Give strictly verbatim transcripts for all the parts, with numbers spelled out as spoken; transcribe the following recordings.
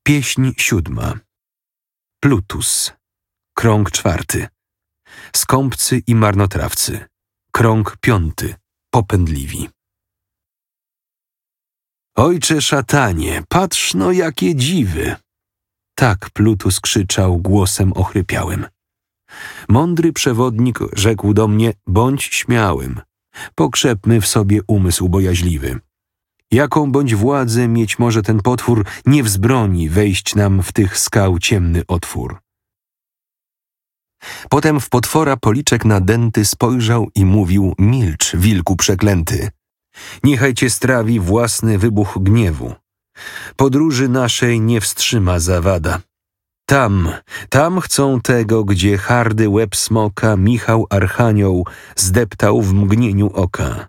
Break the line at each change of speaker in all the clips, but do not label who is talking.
Pieśń siódma. Plutus. Krąg czwarty. Skąpcy i marnotrawcy. Krąg piąty. Popędliwi. Ojcze szatanie, patrz no jakie dziwy! Tak Plutus krzyczał głosem ochrypiałym. Mądry przewodnik rzekł do mnie, bądź śmiałym. Pokrzepmy w sobie umysł bojaźliwy. Jaką bądź władzę mieć może ten potwór, nie wzbroni wejść nam w tych skał ciemny otwór. Potem w potwora policzek nadęty spojrzał i mówił, milcz, wilku przeklęty. Niechaj cię strawi własny wybuch gniewu. Podróży naszej nie wstrzyma zawada. Tam, tam chcą tego, gdzie hardy łeb smoka Michał Archanioł zdeptał w mgnieniu oka.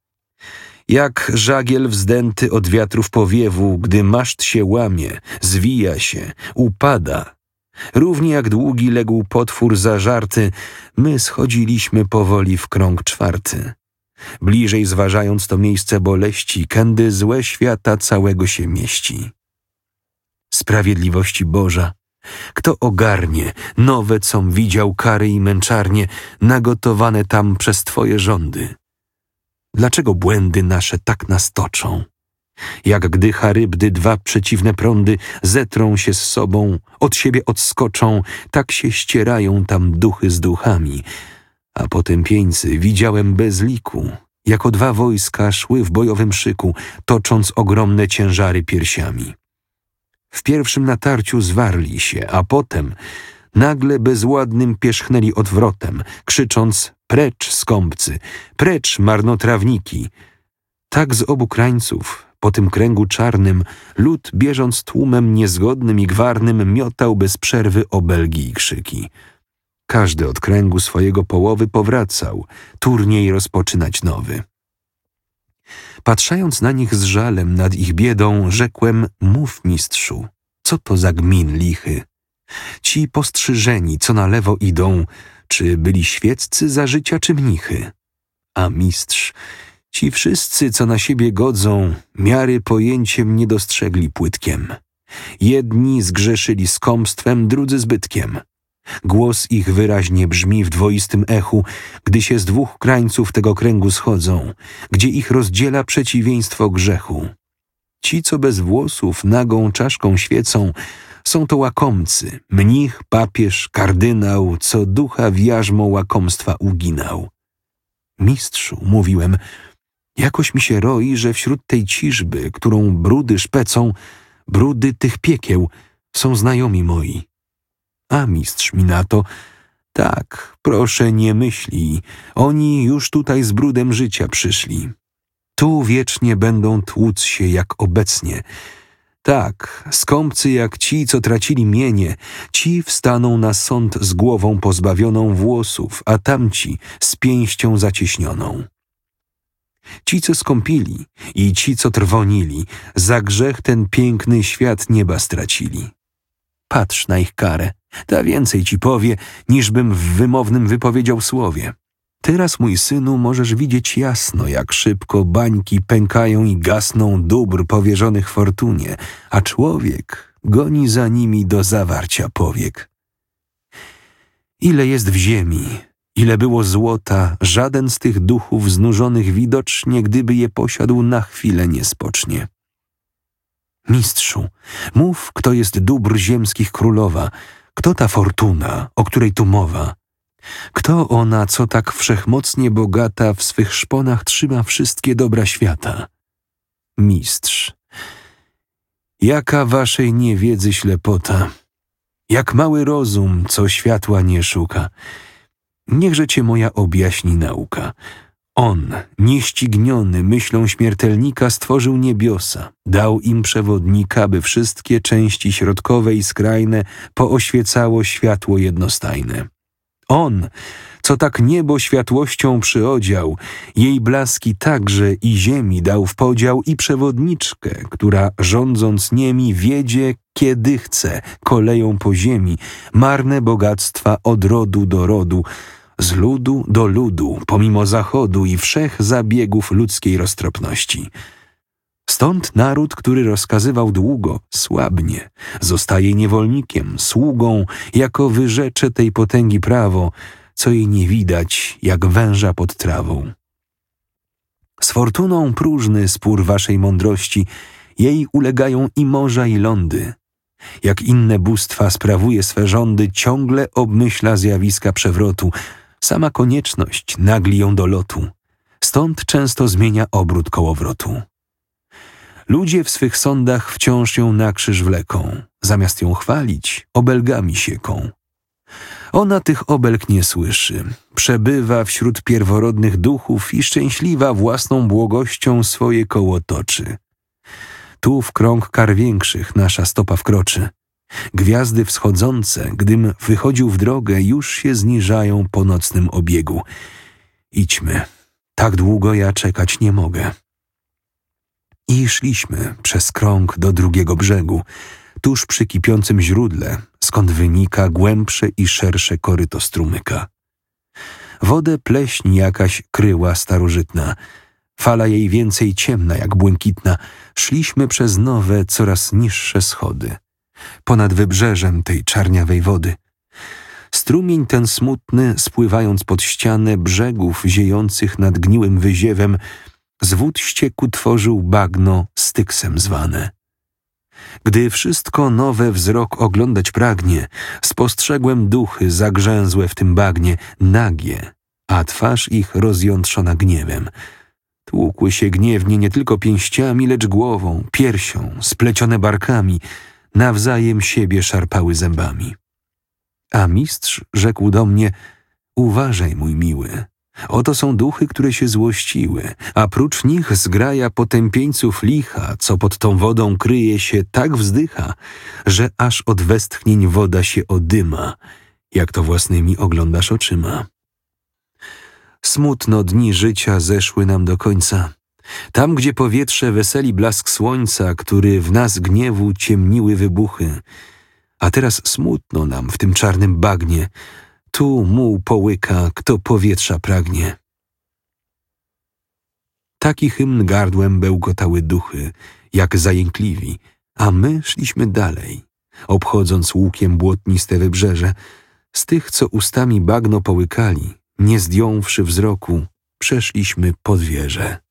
Jak żagiel wzdęty od wiatrów powiewu, gdy maszt się łamie, zwija się, upada. Równie jak długi legł potwór zażarty, my schodziliśmy powoli w krąg czwarty. Bliżej zważając to miejsce boleści, kędy złe świata całego się mieści. Sprawiedliwości Boża, kto ogarnie nowe, com widział kary i męczarnie, nagotowane tam przez Twoje rządy? Dlaczego błędy nasze tak nas toczą? Jak gdy Charybdy dwa przeciwne prądy zetrą się z sobą, od siebie odskoczą, tak się ścierają tam duchy z duchami. A potępieńcy widziałem bez liku, jako dwa wojska szły w bojowym szyku, tocząc ogromne ciężary piersiami. W pierwszym natarciu zwarli się, a potem nagle bezładnym pierzchnęli odwrotem, krzycząc precz skąpcy, precz marnotrawniki. Tak z obu krańców, po tym kręgu czarnym, lud bieżąc tłumem niezgodnym i gwarnym miotał bez przerwy obelgi i krzyki. Każdy od kręgu swojego połowy powracał, turniej rozpoczynać nowy. Patrzając na nich z żalem nad ich biedą, rzekłem, mów mistrzu, co to za gmin lichy? Ci postrzyżeni, co na lewo idą, czy byli świeccy za życia, czy mnichy? A mistrz, ci wszyscy, co na siebie godzą, miary pojęciem nie dostrzegli płytkiem. Jedni zgrzeszyli skąpstwem, drudzy zbytkiem. Głos ich wyraźnie brzmi w dwoistym echu, gdy się z dwóch krańców tego kręgu schodzą, gdzie ich rozdziela przeciwieństwo grzechu. Ci, co bez włosów nagą czaszką świecą, są to łakomcy, mnich, papież, kardynał, co ducha w jarzmo łakomstwa uginał. Mistrzu, mówiłem, jakoś mi się roi, że wśród tej ciżby, którą brudy szpecą, brudy tych piekieł są znajomi moi. A mistrz mi na to, tak, proszę nie myślij, oni już tutaj z brudem życia przyszli. Tu wiecznie będą tłuc się jak obecnie. Tak, skąpcy jak ci, co tracili mienie, ci wstaną na sąd z głową pozbawioną włosów, a tamci z pięścią zacieśnioną. Ci, co skąpili i ci, co trwonili, za grzech ten piękny świat nieba stracili. Patrz na ich karę, ta więcej ci powie, niżbym w wymownym wypowiedział słowie. Teraz, mój synu, możesz widzieć jasno, jak szybko bańki pękają i gasną dóbr powierzonych fortunie, a człowiek goni za nimi do zawarcia powiek. Ile jest w ziemi, ile było złota, żaden z tych duchów znużonych widocznie, gdyby je posiadł, na chwilę nie spocznie. Mistrzu, mów, kto jest dóbr ziemskich królowa, kto ta fortuna, o której tu mowa? Kto ona, co tak wszechmocnie bogata, w swych szponach trzyma wszystkie dobra świata? Mistrz, jaka waszej niewiedzy ślepota, jak mały rozum, co światła nie szuka. Niechże cię moja objaśni nauka. On, nieścigniony myślą śmiertelnika, stworzył niebiosa, dał im przewodnika, by wszystkie części środkowe i skrajne pooświecało światło jednostajne. On, co tak niebo światłością przyodział, jej blaski także i ziemi dał w podział i przewodniczkę, która rządząc niemi wiedzie, kiedy chce, koleją po ziemi, marne bogactwa od rodu do rodu, z ludu do ludu, pomimo zachodu i wszech zabiegów ludzkiej roztropności. Z Stąd naród, który rozkazywał długo, słabnie, zostaje niewolnikiem, sługą, jako wyrzecze tej potęgi prawo, co jej nie widać, jak węża pod trawą. Z fortuną próżny spór waszej mądrości, jej ulegają i morza, i lądy. Jak inne bóstwa sprawuje swe rządy, ciągle obmyśla zjawiska przewrotu, sama konieczność nagli ją do lotu, stąd często zmienia obrót kołowrotu. Ludzie w swych sądach wciąż ją na krzyż wleką, zamiast ją chwalić, obelgami sieką. Ona tych obelg nie słyszy, przebywa wśród pierworodnych duchów i szczęśliwa własną błogością swoje koło toczy. Tu w krąg kar większych nasza stopa wkroczy. Gwiazdy wschodzące, gdym wychodził w drogę, już się zniżają po nocnym obiegu. Idźmy, tak długo ja czekać nie mogę. I szliśmy przez krąg do drugiego brzegu, tuż przy kipiącym źródle, skąd wynika głębsze i szersze koryto strumyka. Wodę pleśń jakaś kryła starożytna, fala jej więcej ciemna jak błękitna. Szliśmy przez nowe, coraz niższe schody, ponad wybrzeżem tej czarniawej wody. Strumień ten smutny, spływając pod ścianę brzegów ziejących nad gniłym wyziewem, z wód ścieku tworzył bagno styksem zwane. Gdy wszystko nowe wzrok oglądać pragnie, spostrzegłem duchy zagrzęzłe w tym bagnie, nagie, a twarz ich rozjątrzona gniewem. Tłukły się gniewnie nie tylko pięściami, lecz głową, piersią, splecione barkami, nawzajem siebie szarpały zębami. A mistrz rzekł do mnie: uważaj, mój miły, oto są duchy, które się złościły, a prócz nich zgraja potępieńców licha, co pod tą wodą kryje się, tak wzdycha, że aż od westchnień woda się odyma, jak to własnymi oglądasz oczyma. Smutno dni życia zeszły nam do końca. Tam, gdzie powietrze weseli blask słońca, który w nas gniewu ciemniły wybuchy. A teraz smutno nam w tym czarnym bagnie, tu muł połyka, kto powietrza pragnie. Taki hymn gardłem bełkotały duchy, jak zajękliwi, a my szliśmy dalej, obchodząc łukiem błotniste wybrzeże. Z tych, co ustami bagno połykali, nie zdjąwszy wzroku, przeszliśmy pod wieżę.